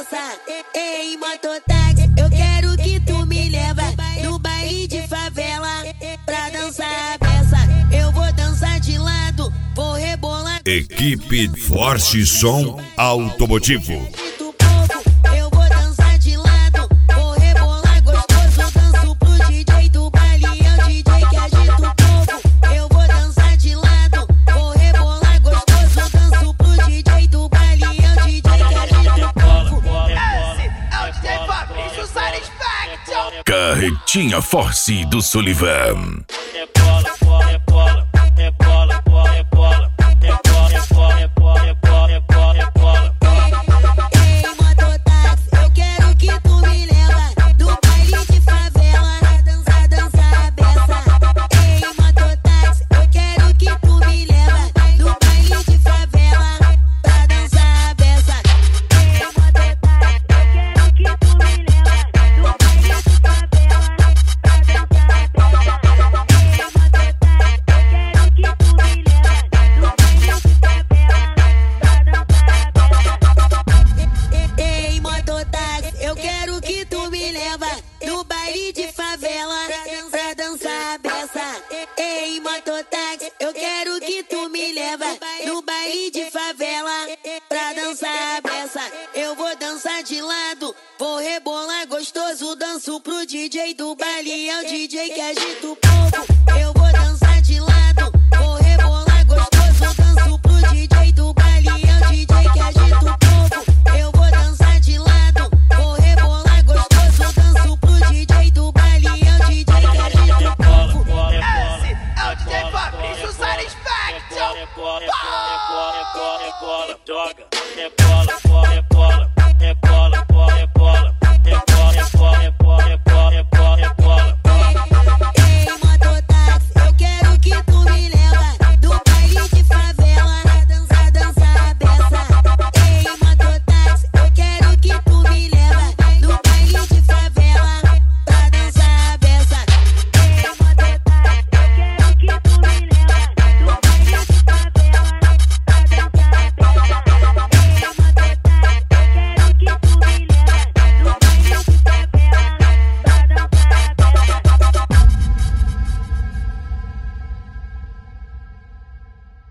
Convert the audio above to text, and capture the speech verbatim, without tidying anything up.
beça. Ei, mototáxi, eu quero que tu me leva no baile de favela pra dançar a beça. Eu vou dançar de lado, vou rebolar. Equipe Forte Som Automotivo. Eu vou dançar de lado, vou rebolar gostoso. Danço pro D J do baile, é o D J que agita o povo. Eu vou dançar de lado, vou rebolar gostoso. Danço pro D J do baile, é o D J que agita o povo. Esse é o D J Fabrício Satisfaction. Carretinha Force do Sullivan. Eu quero que tu me leva no baile de favela pra dançar a beça. Ei, mototáxi, eu quero que tu me leva no baile de favela pra dançar a beça. Eu vou dançar de lado, vou rebolar gostoso. Danço pro D J do baile, é o D J que agita o povo. Eu vou dançar de lado, vou rebolar gostoso. Danço pro D J do baile, é o D J que agita o povo. Eu vou dançar de lado, vou rebolar gostoso. Danço pro D J do baile, é o D J que agita o povo. Esse é o D J Fabrício Satisfaction. Rebola, rebola, rebola, rebola, joga, rebola, rebola, rebola.